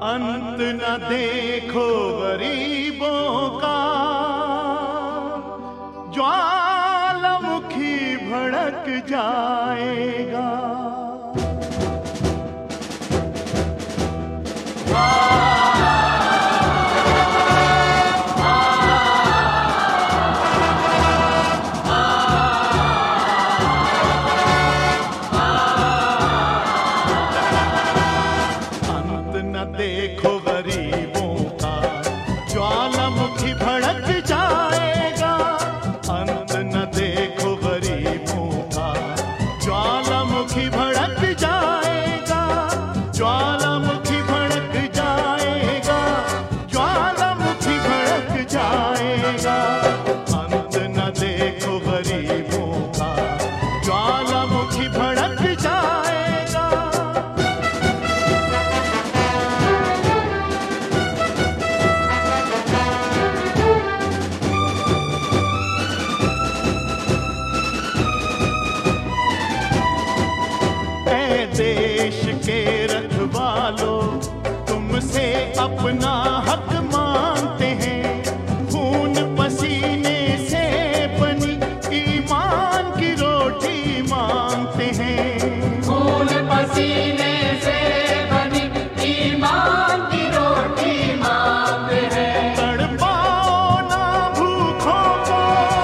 अंत न देखो गरीबों का, ज्वालामुखी भड़क जाएगा। देखो गरीबों का, ज्वालामुखी भड़क जाएगा। अंत न देखो गरीबों का, ज्वालामुखी भड़क जाएगा। ज्वालामुखी भड़क जाएगा, ज्वालामुखी भड़क जाएगा। अंत न देखो गरीबों का, ज्वालामुखी भड़क जाएगा। देश के रखवालों, तुमसे अपना हक मांगते हैं। खून पसीने से बनी ईमान की रोटी मांगते हैं। खून पसीने से बनी ईमान की रोटी मांगते हैं। तड़पाओ ना भूखों को,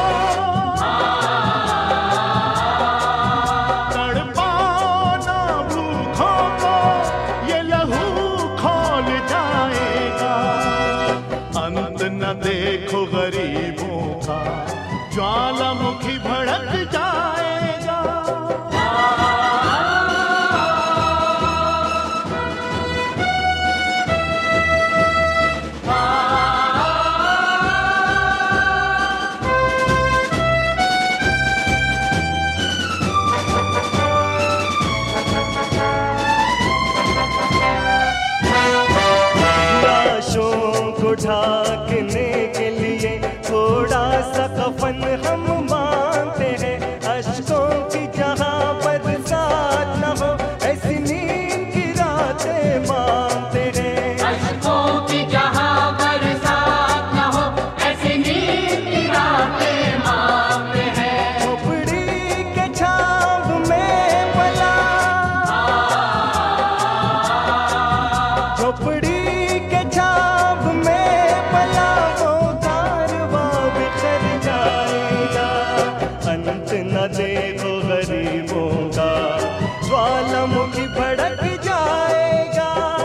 तड़पाओ ना भूखों को, ये लहू खौल जाएगा। अंत न देखो गरीबों का, ज्वालामुखी भड़क जाएगा। लाशों को ढाकने के लिए थोड़ा सा कफन हम मांगते हैं। अश्कों की जहां बरसात न हो, ऐसी नींद की रातें मांगते हैं। अश्कों की जहां बरसात न हो, ऐसी नींद की रातें मांगते हैं। झोपड़ी के छांव में पला, झोपड़ी के छांव में पला वो कारवां बिखर जाएगा। अंत न देखो गरीबों का, ज्वालामुखी भड़क जाएगा।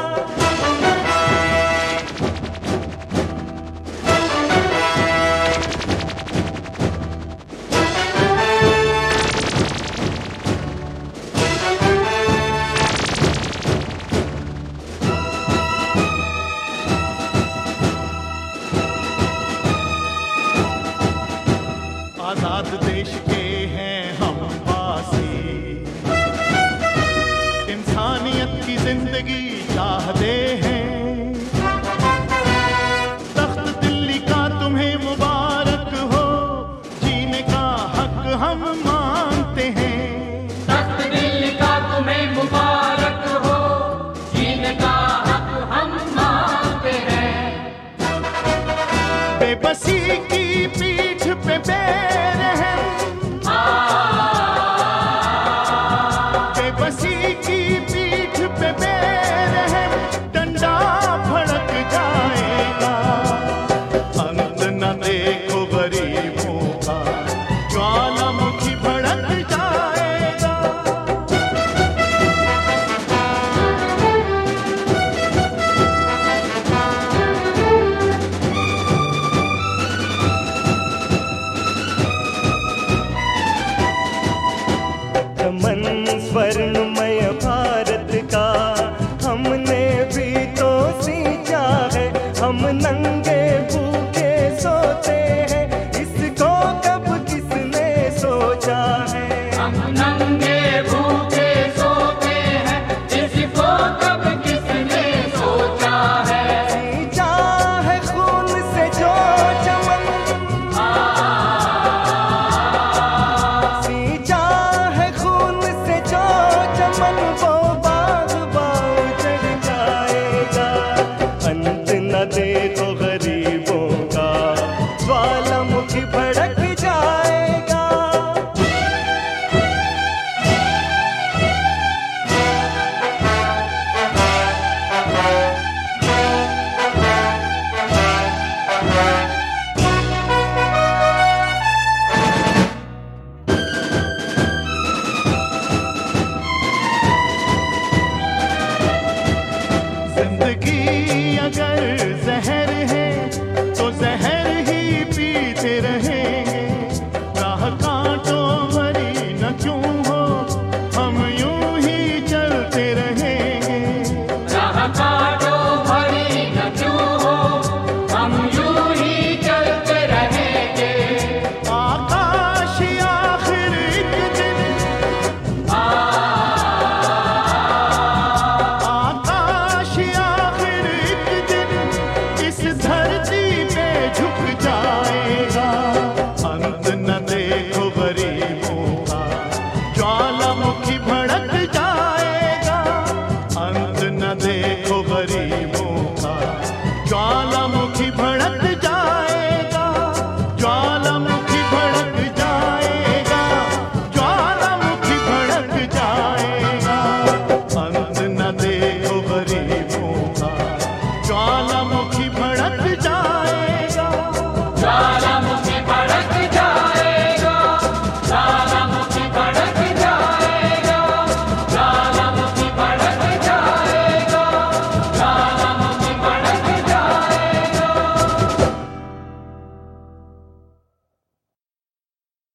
आजाद देश के हैं हम वासी, इंसानियत की जिंदगी चाहते हैं। तख्त दिल्ली का तुम्हें मुबारक हो, जीने का हक हम मांगते हैं। तख्त दिल्ली का तुम्हें मुबारक हो, जीने का हक हम मांगते हैं। बेबसी की पीठ पे बेरहम, बेबसी की पीठ पे बेरहम डंडा भड़क जाएगा। अंत न देखो गरीबों का, ज्वालामुखी भड़क जाएगा। मन स्वर्ण